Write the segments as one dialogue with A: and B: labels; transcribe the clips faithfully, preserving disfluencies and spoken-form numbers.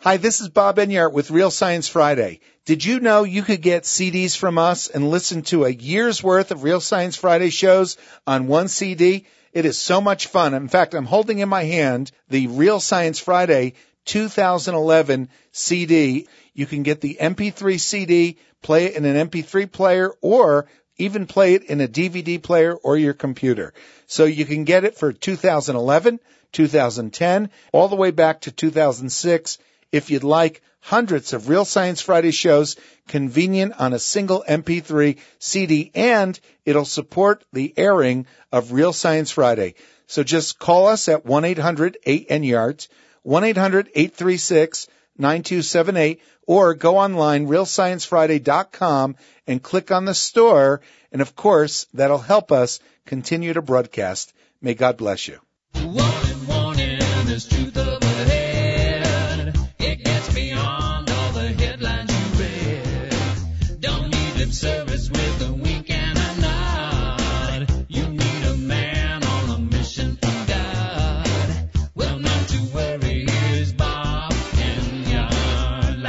A: Hi, this is Bob Enyart with Real Science Friday. Did you know you could get C Ds from us and listen to a year's worth of Real Science Friday shows on one C D? It is so much fun. In fact, I'm holding in my hand the Real Science Friday two thousand eleven C D. You can get the M P three C D, play it in an M P three player, or even play it in a D V D player or your computer. So you can get it for two thousand eleven, two thousand ten, all the way back to two thousand six. If you'd like hundreds of Real Science Friday shows convenient on a single M P three C D, and it'll support the airing of Real Science Friday. So just call us at one eight hundred eight N Y A R T, one eight hundred eight three six nine two seven eight, or go online, real science friday dot com, and click on the store. And, of course, that'll help us continue to broadcast. May God bless you.
B: Warning, warning, there's truth up ahead. It gets beyond all the headlines you read. Don't need lip service with a wink and a nod. You need a man on a mission from God. Well, not to worry, here's Bob Enyart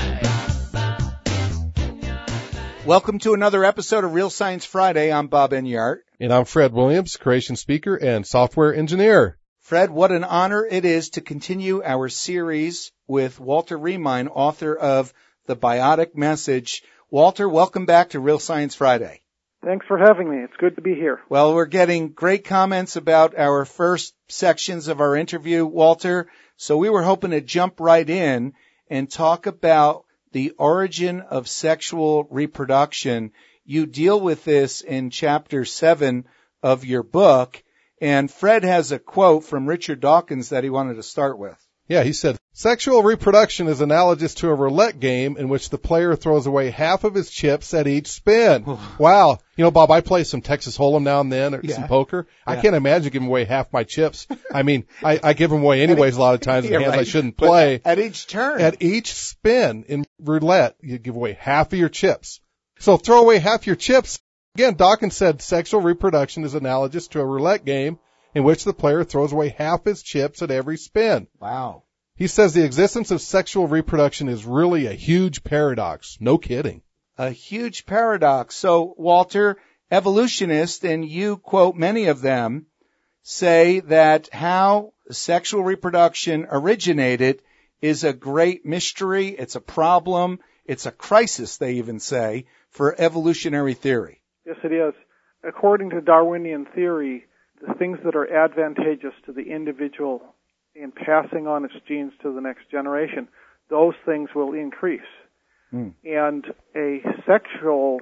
B: Live.
A: Welcome to another episode of Real Science Friday. I'm Bob Enyart.
C: And I'm Fred Williams, creation speaker and software engineer.
A: Fred, what an honor it is to continue our series with Walter Riemein, author of The Biotic Message. Walter, welcome back to Real Science Friday.
D: Thanks for having me. It's good to be here.
A: Well, we're getting great comments about our first sections of our interview, Walter. So we were hoping to jump right in and talk about the origin of sexual reproduction. You deal with this in chapter seven of your book. And Fred has a quote from Richard Dawkins that he wanted to start with.
C: Yeah, he said, sexual reproduction is analogous to a roulette game in which the player throws away half of his chips at each spin. Wow. You know, Bob, I play some Texas Hold'em now and then, or
A: Yeah.
C: some poker.
A: Yeah.
C: I can't imagine giving away half my chips. I mean, I, I give them away anyways a lot of times in
A: Yeah,
C: hands I
A: right.
C: shouldn't
A: But
C: play.
A: At each turn.
C: At each spin in roulette, you give away half of your chips. So throw away half your chips. Again, Dawkins said sexual reproduction is analogous to a roulette game in which the player throws away half his chips at every spin.
A: Wow.
C: He says the existence of sexual reproduction is really a huge paradox. No kidding.
A: A huge paradox. So, Walter, evolutionists, and you quote many of them, say that how sexual reproduction originated is a great mystery. It's a problem. It's a crisis, they even say, for evolutionary theory.
D: Yes, it is. According to Darwinian theory, the things that are advantageous to the individual in passing on its genes to the next generation, those things will increase.
A: Mm.
D: And a sexual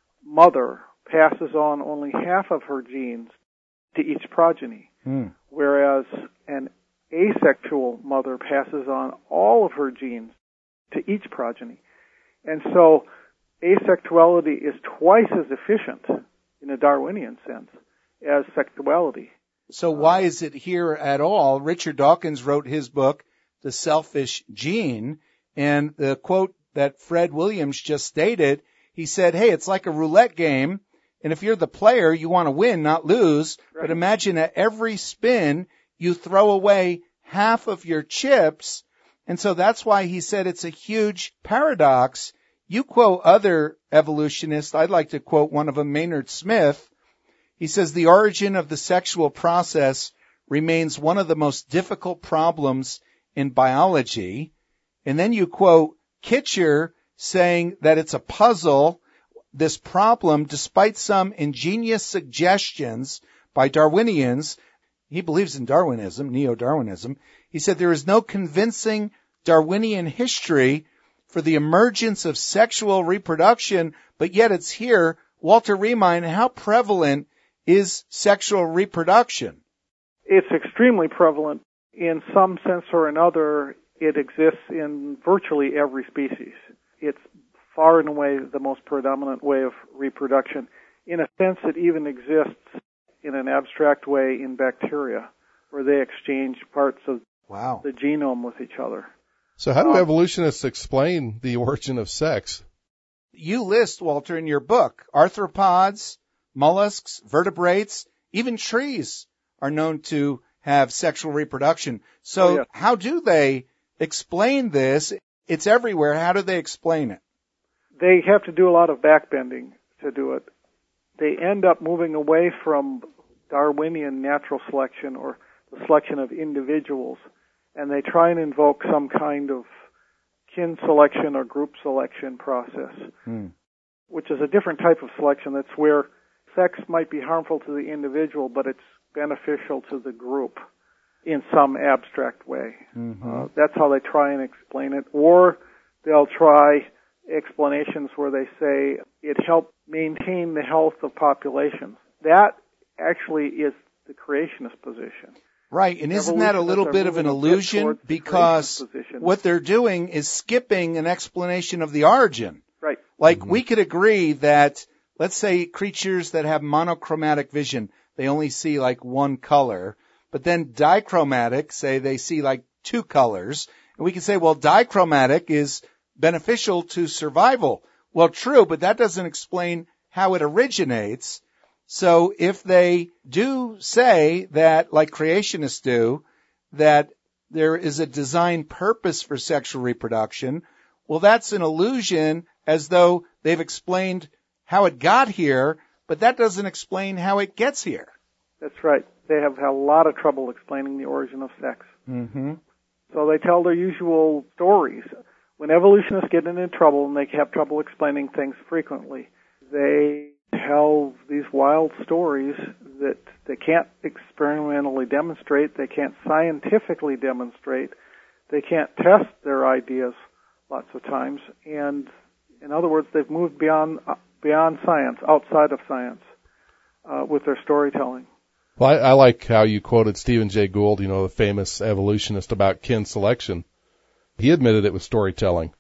D: mother passes on only half of her genes to each progeny,
A: Mm.
D: whereas an asexual mother passes on all of her genes to each progeny. And so asexuality is twice as efficient in a Darwinian sense as sexuality.
A: So why is it here at all? Richard Dawkins wrote his book, The Selfish Gene, and the quote that Fred Williams just stated, he said, hey, it's like a roulette game, and if you're the player, you want to win, not lose.
D: Right.
A: But imagine at every spin, you throw away half of your chips, and so that's why he said it's a huge paradox. You quote other evolutionists. I'd like to quote one of them, Maynard Smith. He says the origin of the sexual process remains one of the most difficult problems in biology. And then you quote Kitcher saying that it's a puzzle, this problem, despite some ingenious suggestions by Darwinians. He believes in Darwinism, neo-Darwinism. He said there is no convincing Darwinian history for the emergence of sexual reproduction, but yet it's here. Walter Riemein, how prevalent is sexual reproduction?
D: It's extremely prevalent. In some sense or another, it exists in virtually every species. It's far and away the most predominant way of reproduction. In a sense, it even exists in an abstract way in bacteria, where they exchange parts of
A: Wow.
D: the genome with each other.
C: So how do
D: Um,
C: evolutionists explain the origin of sex?
A: You list, Walter, in your book, arthropods, mollusks, vertebrates, even trees are known to have sexual reproduction. So
D: Oh, yeah.
A: how do they explain this? it's everywhere. How do they explain it?
D: They have to do a lot of backbending to do it. They end up moving away from Darwinian natural selection or the selection of individuals, and they try and invoke some kind of kin selection or group selection process, hmm. which is a different type of selection. That's where sex might be harmful to the individual, but it's beneficial to the group in some abstract way. Mm-hmm. Uh, that's how they try and explain it. Or they'll try explanations where they say it helped maintain the health of populations. That actually is the creationist position.
A: Right, and isn't that a little bit of an illusion? Because what they're doing is skipping an explanation of the origin.
D: Right.
A: Like,
C: Mm-hmm.
A: we could agree that, let's say, creatures that have monochromatic vision, they only see like one color, but then dichromatic, say they see like two colors, and we can say, well, dichromatic is beneficial to survival. Well, true, but that doesn't explain how it originates. So if they do say that, like creationists do, that there is a design purpose for sexual reproduction, well, that's an illusion, as though they've explained how it got here, but that doesn't explain how it gets here.
D: That's right. They have had a lot of trouble explaining the origin of sex.
A: Mm-hmm.
D: So they tell their usual stories. When evolutionists get into trouble and they have trouble explaining things frequently, they tell these wild stories that they can't experimentally demonstrate, they can't scientifically demonstrate, they can't test their ideas lots of times, and in other words, they've moved beyond beyond science, outside of science, uh, with their storytelling.
C: Well, I, I like how you quoted Stephen Jay Gould, you know, the famous evolutionist, about kin selection. He admitted it was storytelling.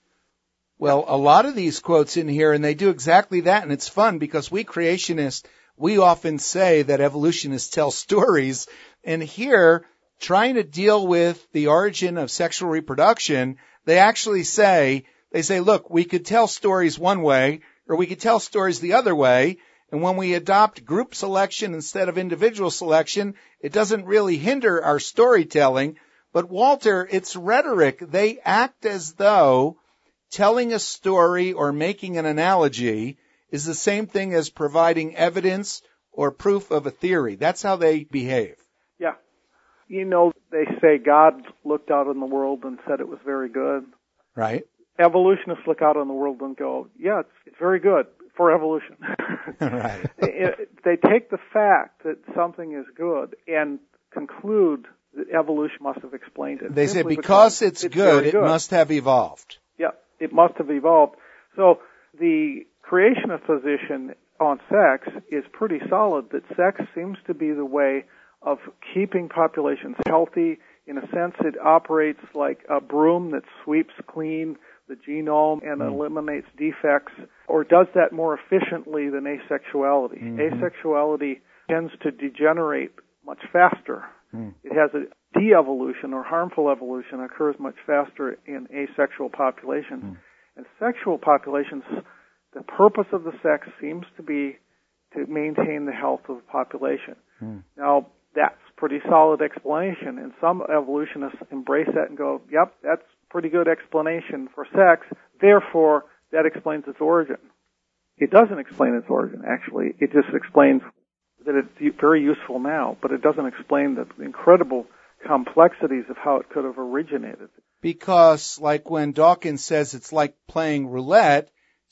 A: Well, a lot of these quotes in here, and they do exactly that, and it's fun because we creationists, we often say that evolutionists tell stories, and here, trying to deal with the origin of sexual reproduction, they actually say, they say, look, we could tell stories one way, or we could tell stories the other way, and when we adopt group selection instead of individual selection, it doesn't really hinder our storytelling. But Walter, it's rhetoric. They act as though telling a story or making an analogy is the same thing as providing evidence or proof of a theory. That's how they behave.
D: Yeah. You know, they say God looked out on the world and said it was very good.
A: Right.
D: Evolutionists look out on the world and go, yeah, it's, it's very good for evolution.
A: Right.
D: it, they take the fact that something is good and conclude that evolution must have explained it.
A: They say because it's, it's good,
D: good,
A: it must have evolved.
D: Yeah, it must have evolved. So the creationist position on sex is pretty solid, that sex seems to be the way of keeping populations healthy. In a sense, it operates like a broom that sweeps clean the genome and mm. eliminates defects, or does that more efficiently than asexuality. Mm-hmm. Asexuality tends to degenerate much faster. Mm. It has a de-evolution, or harmful evolution occurs much faster in asexual populations. Mm. And sexual populations, the purpose of the sex seems to be to maintain the health of the population. Mm. Now, that's pretty solid explanation, and some evolutionists embrace that and go, yep, that's pretty good explanation for sex, therefore that explains its origin. It doesn't explain its origin, actually. It just explains that it's very useful now, but it doesn't explain the incredible complexities of how it could have originated.
A: Because, like when Dawkins says it's like playing roulette,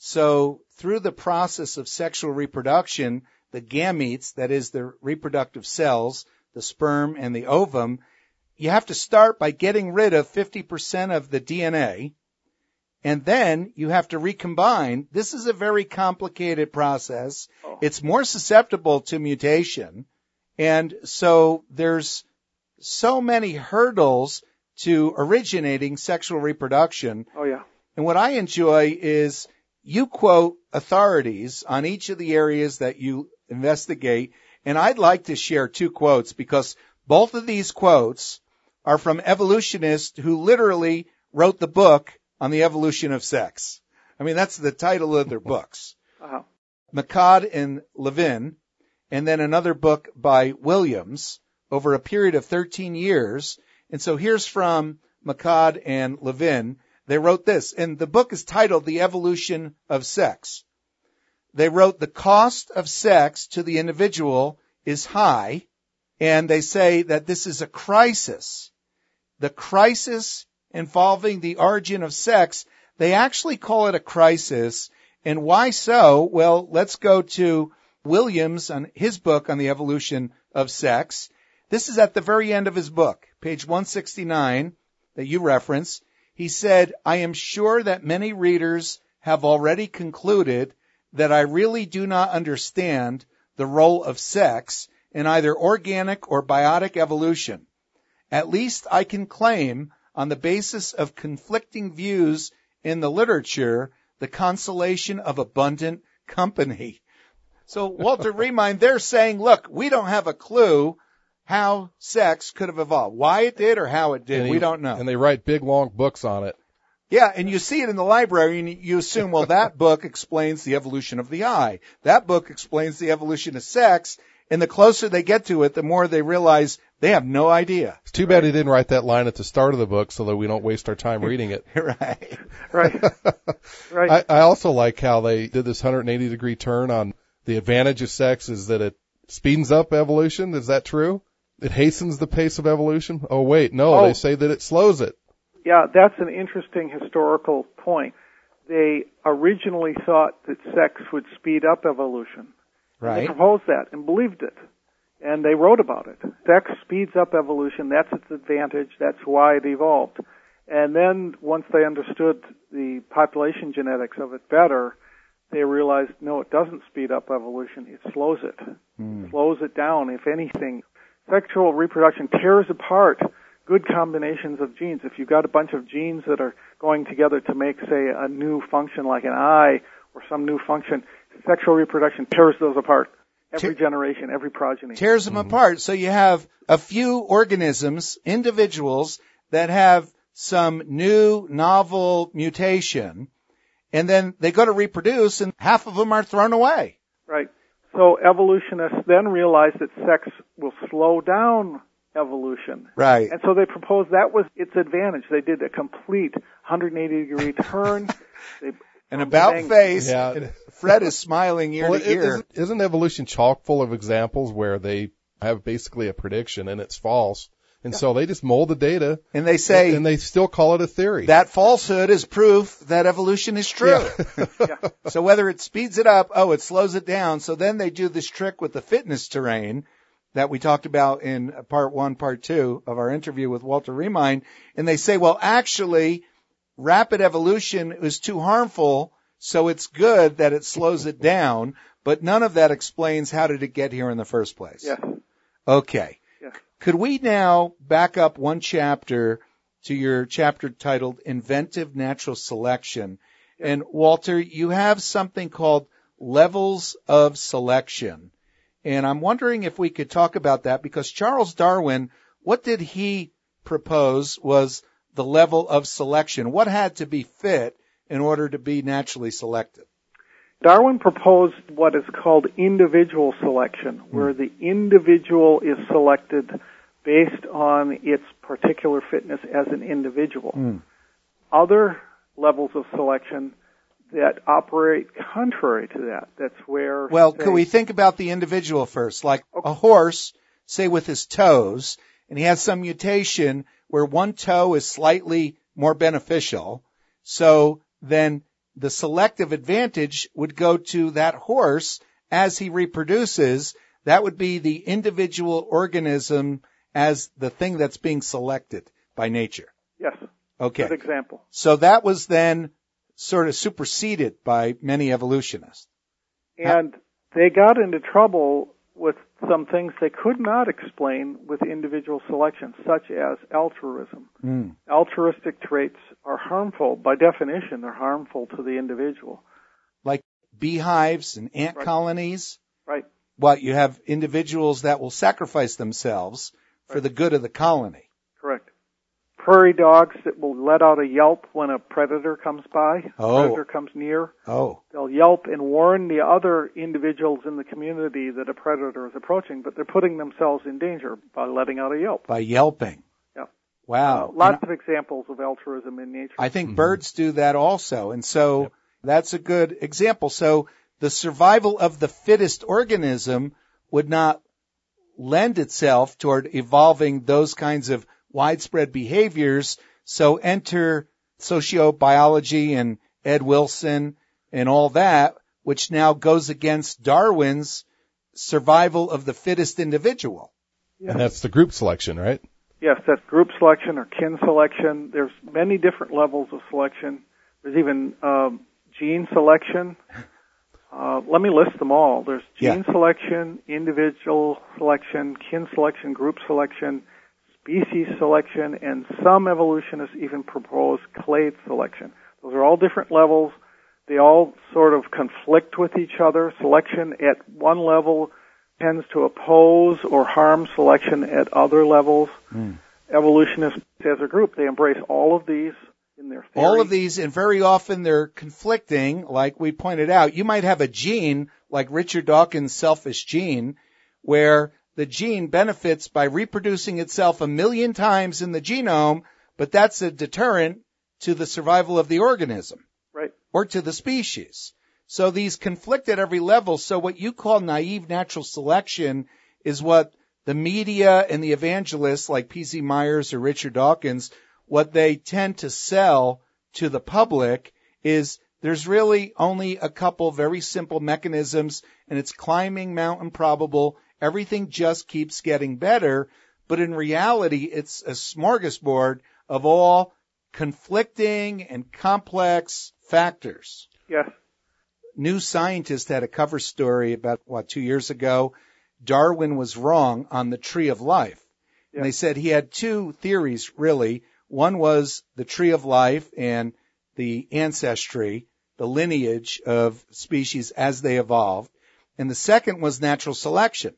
A: so through the process of sexual reproduction, the gametes, that is the reproductive cells, the sperm and the ovum, you have to start by getting rid of fifty percent of the D N A, and then you have to recombine. This is a very complicated process. Oh. It's more susceptible to mutation, and so there's so many hurdles to originating sexual reproduction.
D: Oh, yeah.
A: And what I enjoy is you quote authorities on each of the areas that you investigate, and I'd like to share two quotes because both of these quotes are from evolutionists who literally wrote the book on the evolution of sex. I mean, that's the title of their books. Uh-huh. McCod and Levin, and then another book by Williams over a period of thirteen years. And so here's from McCod and Levin. They wrote this, and the book is titled The Evolution of Sex. They wrote, the cost of sex to the individual is high, and they say that this is a crisis. The crisis involving the origin of sex, they actually call it a crisis. And why so? Well, let's go to Williams on his book on the evolution of sex. This is at the very end of his book, page one sixty-nine, that you reference. He said, I am sure that many readers have already concluded that I really do not understand the role of sex in either organic or biotic evolution. At least I can claim, on the basis of conflicting views in the literature, the consolation of abundant company. So, Walter Riemein, they're saying, look, we don't have a clue how sex could have evolved. Why it did or how it did,
C: And
A: we
C: he-
A: don't know.
C: And they write big, long books on it.
A: Yeah, and you see it in the library, and you assume, well, that book explains the evolution of the eye. That book explains the evolution of sex. And the closer they get to it, the more they realize they have no idea.
C: It's too bad he didn't write that line at the start of the book so that we don't waste our time reading it.
A: Right.
D: Right. Right.
C: I, I also like how they did this one hundred eighty degree turn on the advantage of sex is that it speeds up evolution. Is that true? It hastens the pace of evolution? Oh, wait, no,
D: Oh.
C: they say that it slows it.
D: Yeah, that's an interesting historical point. They originally thought that sex would speed up evolution. They
A: Right.
D: proposed that and believed it. And they wrote about it. Sex speeds up evolution. That's its advantage. That's why it evolved. And then once they understood the population genetics of it better, they realized, no, it doesn't speed up evolution. It slows it.
A: Mm.
D: It slows it down, if anything. Sexual reproduction tears apart good combinations of genes. If you've got a bunch of genes that are going together to make, say, a new function like an eye or some new function, sexual reproduction tears those apart. Every
A: Te-
D: generation, every progeny.
A: Tears them apart. So you have a few organisms, individuals, that have some new, novel mutation, and then they go to reproduce, and half of them are thrown away.
D: Right. So evolutionists then realized that sex will slow down evolution.
A: Right.
D: And so they proposed that was its advantage. They did a complete one hundred eighty degree turn. They,
A: An about
D: bang.
A: face.
C: Yeah.
A: and Fred is smiling ear
C: Well,
A: to
C: it-
A: ear.
C: isn't, isn't evolution chock full of examples where they have basically a prediction and it's false? And so they just mold the data
A: And they say
C: and they still call it a theory.
A: that falsehood is proof that evolution is true.
D: Yeah.
A: So whether it speeds it up, oh, it slows it down. So then they do this trick with the fitness terrain that we talked about in part one, part two of our interview with Walter Riemein. And they say, well, actually, rapid evolution is too harmful, so it's good that it slows it down. But none of that explains how did it get here in the first place.
D: Yes.
A: Okay.
D: Yes.
A: Could we now back up one chapter to your chapter titled Inventive Natural Selection? And Walter, you have something called levels of selection. And I'm wondering if we could talk about that because Charles Darwin, what did he propose was the level of selection? What had to be fit in order to be naturally selected?
D: Darwin proposed what is called individual selection, where the individual is selected based on its particular fitness as an individual.
A: Mm.
D: Other levels of selection that operate contrary to that, that's where...
A: Well,
D: say,
A: could we think about the individual first? Like a horse, say with his toes, and he has some mutation where one toe is slightly more beneficial. So then the selective advantage would go to that horse as he reproduces. That would be the individual organism as the thing that's being selected by nature.
D: Yes,
A: Okay.
D: good example.
A: So that was then sort of superseded by many evolutionists.
D: And they got into trouble with some things they could not explain with individual selection, such as altruism.
A: Mm.
D: Altruistic traits are harmful. By definition, they're harmful to the individual.
A: Like beehives and ant
D: Right.
A: colonies.
D: Right.
A: What, you have individuals that will sacrifice themselves for
D: Right.
A: the good of the colony.
D: Correct. Prairie dogs that will let out a yelp when a predator comes by,
A: Oh.
D: predator comes near.
A: Oh,
D: They'll yelp and warn the other individuals in the community that a predator is approaching, but they're putting themselves in danger by letting out a yelp.
A: by yelping.
D: Yep.
A: Wow.
D: Uh, lots
A: And
D: of examples of altruism in nature.
A: I think birds do that also. And so yep. that's a good example. So the survival of the fittest organism would not lend itself toward evolving those kinds of widespread behaviors. So enter sociobiology and Ed Wilson and all that, which now goes against Darwin's survival of the fittest individual.
C: Yes. And that's the group selection, right?
D: Yes, that's group selection or kin selection. There's many different levels of selection. There's even um, gene selection. Uh, let me list them all. There's gene yeah. selection, individual selection, kin selection, group selection, species selection, and some evolutionists even propose clade selection. Those are all different levels. They all sort of conflict with each other. Selection at one level tends to oppose or harm selection at other levels. Mm. Evolutionists, as a group, they embrace all of these in their theory.
A: All of these, and very often they're conflicting, like we pointed out. You might have a gene, like Richard Dawkins' selfish gene, where the gene benefits by reproducing itself a million times in the genome, but that's a deterrent to the survival of the organism.
D: Right.
A: Or to the species. So these conflict at every level. So what you call naive natural selection is what the media and the evangelists like P Z Myers or Richard Dawkins, what they tend to sell to the public is there's really only a couple very simple mechanisms, and it's climbing Mount Improbable. Everything just keeps getting better. But in reality, it's a smorgasbord of all conflicting and complex factors.
D: Yes.
A: New Scientist had a cover story about, what, two years ago. Darwin was wrong on the tree of life. Yes. And they said he had two theories, really. One was the tree of life and the ancestry, the lineage of species as they evolved. And the second was natural selection.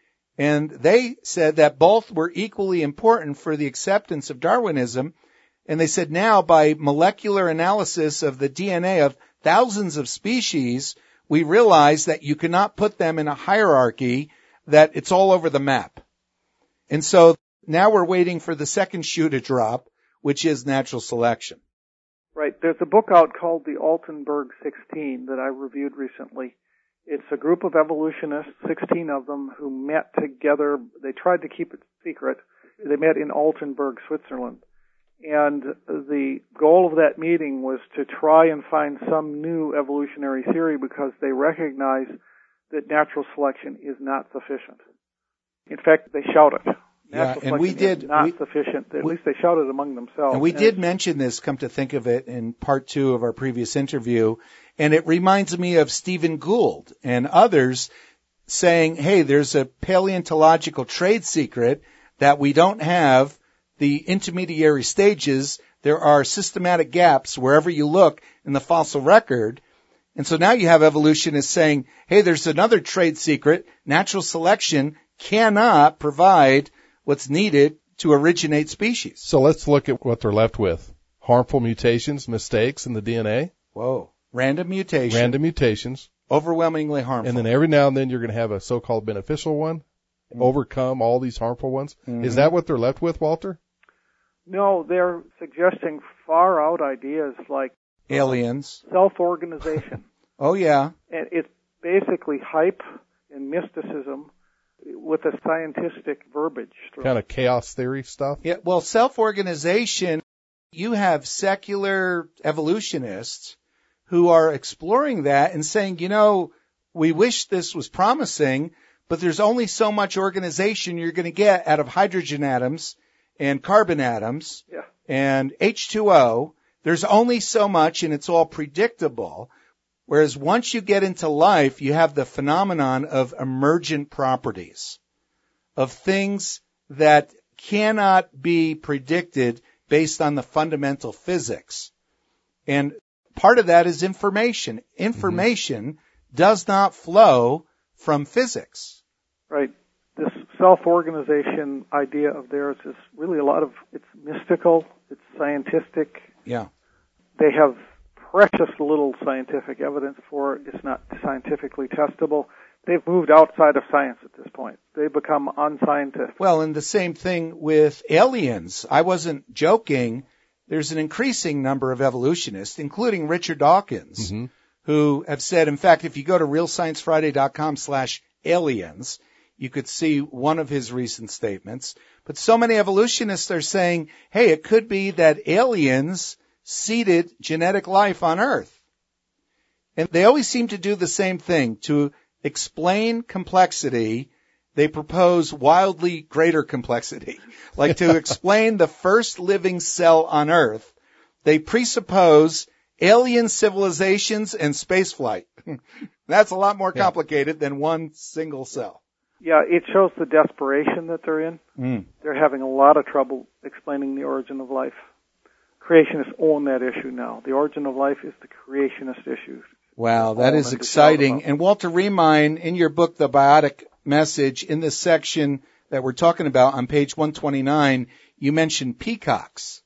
A: And they said that both were equally important for the acceptance of Darwinism. And they said now by molecular analysis of the D N A of thousands of species, we realize that you cannot put them in a hierarchy, that it's all over the map. And so now we're waiting for the second shoe to drop, which is natural selection.
D: Right. There's a book out called the Altenberg sixteen that I reviewed recently. It's a group of evolutionists, sixteen of them, who met together. They tried to keep it secret. They met in Altenberg, Switzerland. And the goal of that meeting was to try and find some new evolutionary theory because they recognize that natural selection is not sufficient. In fact, they shout it.
A: Yeah, and we did
D: is not
A: we,
D: sufficient. At
A: we,
D: least they shouted among themselves.
A: And we and did mention this, come to think of it, in part two of our previous interview. And it reminds me of Stephen Gould and others saying, hey, there's a paleontological trade secret that we don't have the intermediary stages. There are systematic gaps wherever you look in the fossil record. And so now you have evolutionists saying, hey, there's another trade secret. Natural selection cannot provide what's needed to originate species.
C: So let's look at what they're left with. Harmful mutations, mistakes in the D N A.
A: Whoa. Random mutations.
C: Random mutations.
A: Overwhelmingly harmful.
C: And then every now and then you're going to have a so-called beneficial one, mm-hmm. overcome all these harmful ones. Mm-hmm. Is that what they're left with, Walter?
D: No, they're suggesting far-out ideas like
A: aliens,
D: self-organization.
A: Oh, yeah.
D: And it's basically hype and mysticism with a scientific verbiage.
C: Kind of chaos theory stuff?
A: Yeah, well, self-organization, you have secular evolutionists who are exploring that and saying, you know, we wish this was promising, but there's only so much organization you're going to get out of hydrogen atoms and carbon atoms
D: yeah.
A: and H two O. There's only so much, and it's all predictable. Whereas once you get into life, you have the phenomenon of emergent properties, of things that cannot be predicted based on the fundamental physics. And part of that is information. Information mm-hmm. does not flow from physics.
D: Right. This self-organization idea of theirs is really a lot of, it's mystical, it's scientific.
A: Yeah.
D: They have precious little scientific evidence for it. It's not scientifically testable. They've moved outside of science at this point. They've become unscientific.
A: Well, and the same thing with aliens. I wasn't joking. There's an increasing number of evolutionists, including Richard Dawkins,
C: Mm-hmm.
A: who have said, in fact, if you go to real science friday dot com slash aliens, you could see one of his recent statements. But so many evolutionists are saying, hey, it could be that aliens seeded genetic life on Earth. And they always seem to do the same thing. To explain complexity, they propose wildly greater complexity. Like to explain the first living cell on Earth, they presuppose alien civilizations and spaceflight. That's a lot more complicated yeah. than one single cell.
D: Yeah, it shows the desperation that they're in.
A: Mm.
D: They're having a lot of trouble explaining the origin of life. Creationists own that issue now. The origin of life is the creationist issue.
A: Wow, that is exciting. And Walter Riemein, in your book, The Biotic Message, in this section that we're talking about on page one twenty-nine, you mentioned peacocks.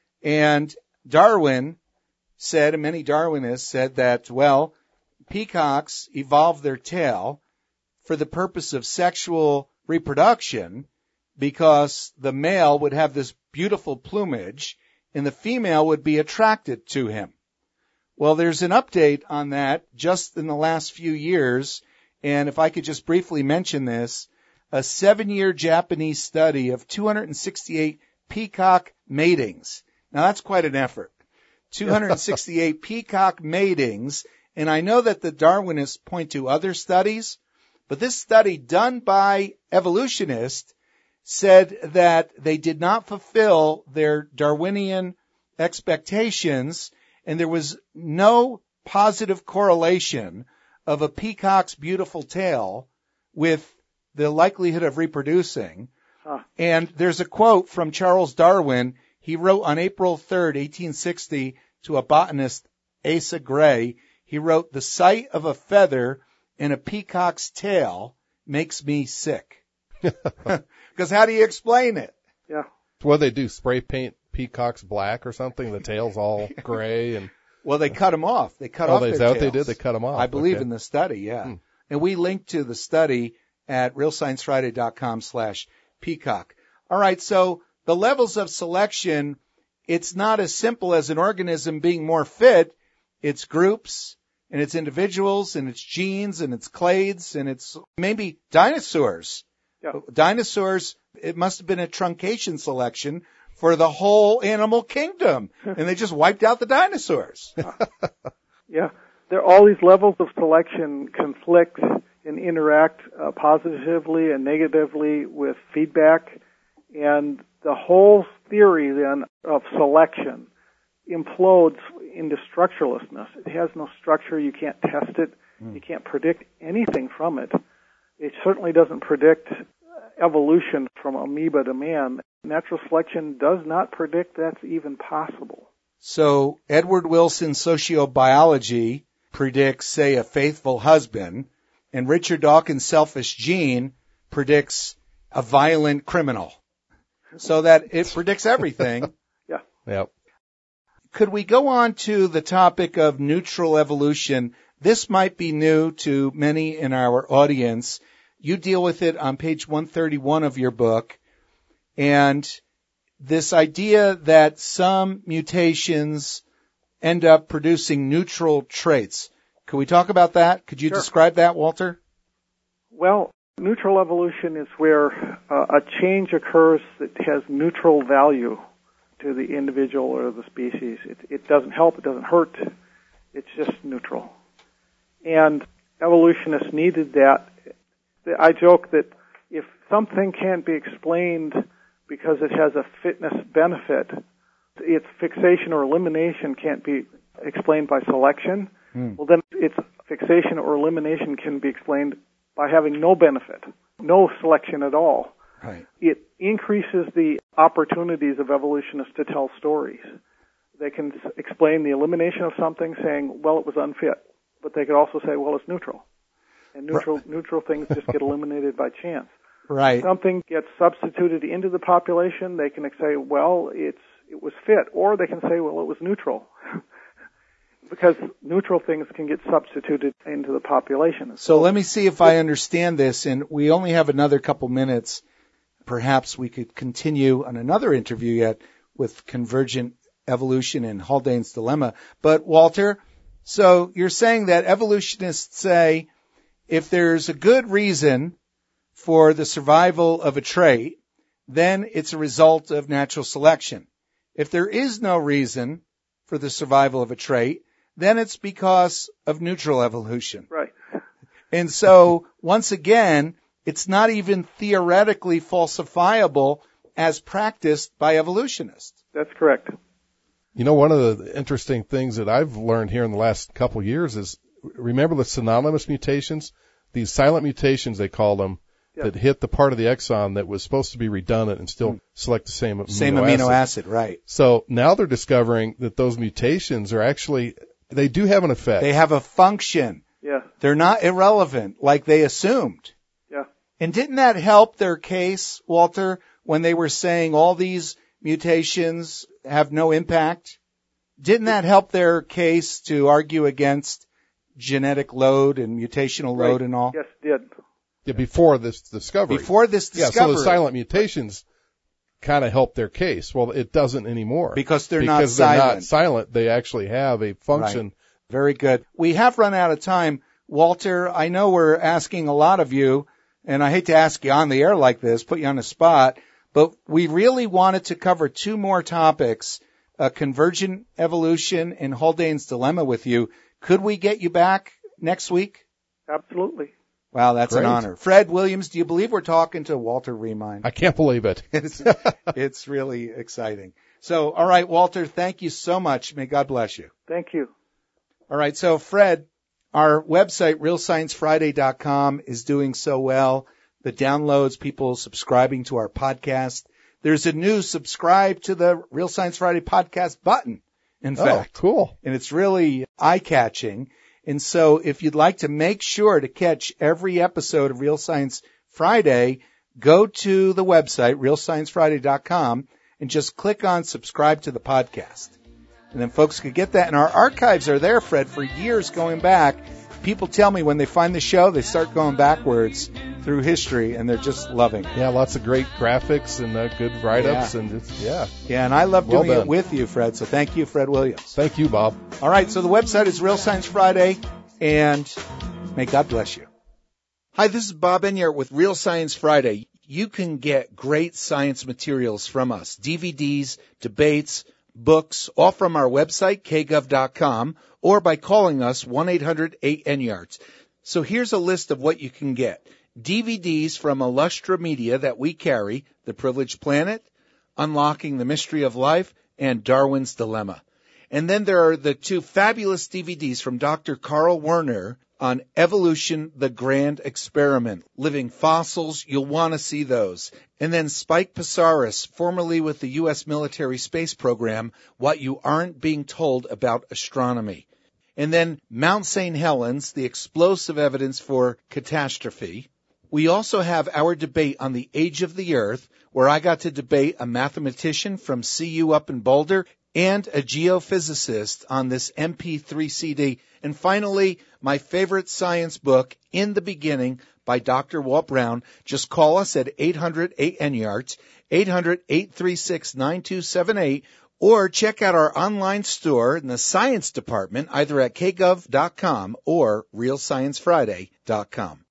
A: And Darwin said, and many Darwinists said that, well, peacocks evolved their tail for the purpose of sexual reproduction because the male would have this beautiful plumage and the female would be attracted to him. Well, there's an update on that just in the last few years, and if I could just briefly mention this, a seven-year Japanese study of two hundred sixty-eight peacock matings. Now, that's quite an effort. two hundred sixty-eight peacock matings, and I know that the Darwinists point to other studies, but this study done by evolutionists said that they did not fulfill their Darwinian expectations, and there was no positive correlation of a peacock's beautiful tail with the likelihood of reproducing. Huh. And there's a quote from Charles Darwin. He wrote on April third, eighteen sixty, to a botanist, Asa Gray. He wrote, "The sight of a feather in a peacock's tail makes me sick." Because how do you explain it?
D: Yeah.
C: What do they do? Spray paint peacocks black or something? The tail's all gray and.
A: Well, they cut them off. They cut
C: oh,
A: off
C: they,
A: their
C: is that
A: tails.
C: what they did? They cut them off.
A: I believe
C: okay.
A: in the study, yeah.
C: Hmm.
A: And we link to the study at real science friday dot com slash peacock. All right, so the levels of selection, it's not as simple as an organism being more fit. It's groups, and it's individuals, and it's genes, and it's clades, and it's maybe dinosaurs.
D: Yeah.
A: Dinosaurs, it must have been a truncation selection for the whole animal kingdom, and they just wiped out the dinosaurs.
D: Yeah, there all these levels of selection conflict and interact uh, positively and negatively with feedback, and the whole theory then of selection implodes into structurelessness. It has no structure. You can't test it. Mm. You can't predict anything from it. It certainly doesn't predict evolution from amoeba to man. Natural selection does not predict that's even possible.
A: So Edward Wilson sociobiology predicts, say, a faithful husband, and Richard Dawkins' selfish gene predicts a violent criminal. So that it predicts everything.
D: Yeah.
C: Yep.
A: Could we go on to the topic of neutral evolution? This might be new to many in our audience. You deal with it on page one thirty-one of your book. And this idea that some mutations end up producing neutral traits. Could we talk about that? Could you
D: Sure.
A: describe that, Walter?
D: Well, neutral evolution is where uh, a change occurs that has neutral value to the individual or the species. It, it doesn't help, it doesn't hurt, it's just neutral. And evolutionists needed that. I joke that if something can't be explained because it has a fitness benefit, its fixation or elimination can't be explained by selection, mm. well then its fixation or elimination can be explained by having no benefit, no selection at all.
A: Right.
D: It increases the opportunities of evolutionists to tell stories. They can s- explain the elimination of something saying, well, it was unfit. But they could also say, well, it's neutral. And neutral right. neutral things just get eliminated by chance.
A: Right.
D: Something gets substituted into the population, they can say, well, it's it was fit. Or they can say, well, it was neutral. because neutral things can get substituted into the population.
A: So let me see if I understand this, and we only have another couple minutes. Perhaps we could continue on another interview yet with convergent evolution and Haldane's dilemma. But Walter, so you're saying that evolutionists say if there's a good reason for the survival of a trait, then it's a result of natural selection. If there is no reason for the survival of a trait, then it's because of neutral evolution.
D: Right.
A: And so, once again, it's not even theoretically falsifiable as practiced by evolutionists.
D: That's correct.
C: You know, one of the interesting things that I've learned here in the last couple of years is, remember the synonymous mutations? These silent mutations, they call them,
D: Yep.
C: that hit the part of the exon that was supposed to be redundant and still mm. select the same amino
A: Same
C: acid.
A: amino acid, right.
C: So now they're discovering that those mutations are actually, they do have an effect.
A: They have a function.
D: Yeah.
A: They're not irrelevant like they assumed.
D: Yeah.
A: And didn't that help their case, Walter, when they were saying all these mutations have no impact? Didn't that help their case to argue against genetic load and mutational
D: Right.
A: load and all?
D: Yes, it did.
C: Yeah, before this discovery.
A: Before this discovery.
C: Yeah, so the silent mutations kind of help their case. Well, it doesn't anymore.
A: Because they're
C: because
A: not silent.
C: They're not silent. They actually have a function.
A: Right. Very good. We have run out of time. Walter, I know we're asking a lot of you, and I hate to ask you on the air like this, put you on the spot, but we really wanted to cover two more topics, uh, convergent evolution and Haldane's dilemma with you. Could we get you back next week?
D: Absolutely.
A: Wow, that's
C: Great.
A: an honor. Fred Williams, do you believe we're talking to Walter Riemein?
C: I can't believe it.
A: It's, it's really exciting. So, all right, Walter, thank you so much. May God bless you.
D: Thank you.
A: All right, so Fred, our website, real science friday dot com, is doing so well. The downloads, people subscribing to our podcast. There's a new subscribe to the Real Science Friday podcast button, in fact.
C: Oh, cool.
A: And it's really eye-catching. And so if you'd like to make sure to catch every episode of Real Science Friday, go to the website, real science friday dot com, and just click on subscribe to the podcast. And then folks could get that. And our archives are there, Fred, for years going back. People tell me when they find the show, they start going backwards through history, and they're just loving it.
C: Yeah, lots of great graphics and uh, good write-ups.
A: Yeah.
C: and it's, yeah.
A: Yeah, and I love
C: Well
A: doing
C: done.
A: it with you, Fred. So thank you, Fred Williams.
C: Thank you, Bob.
A: All right, so the website is Real Science Friday, and may God bless you. Hi, this is Bob Enyart with Real Science Friday. You can get great science materials from us, D V Ds, debates, books, all from our website, k gov dot com, or by calling us one eight hundred eight N Y A R T S. So here's a list of what you can get. D V Ds from Illustra Media that we carry, The Privileged Planet, Unlocking the Mystery of Life, and Darwin's Dilemma. And then there are the two fabulous D V Ds from Doctor Carl Werner on Evolution, the Grand Experiment. Living Fossils, you'll want to see those. And then Spike Psaris, formerly with the U S military space program, What You Aren't Being Told About Astronomy. And then Mount Saint Helens, the explosive evidence for catastrophe. We also have our debate on the age of the Earth, where I got to debate a mathematician from C U up in Boulder and a geophysicist on this M P three C D. And finally, my favorite science book, In the Beginning, by Doctor Walt Brown. Just call us at eight hundred eight N Y A R T S, eight hundred eight three six nine two seven eight, or check out our online store in the science department, either at k gov dot com or real science friday dot com.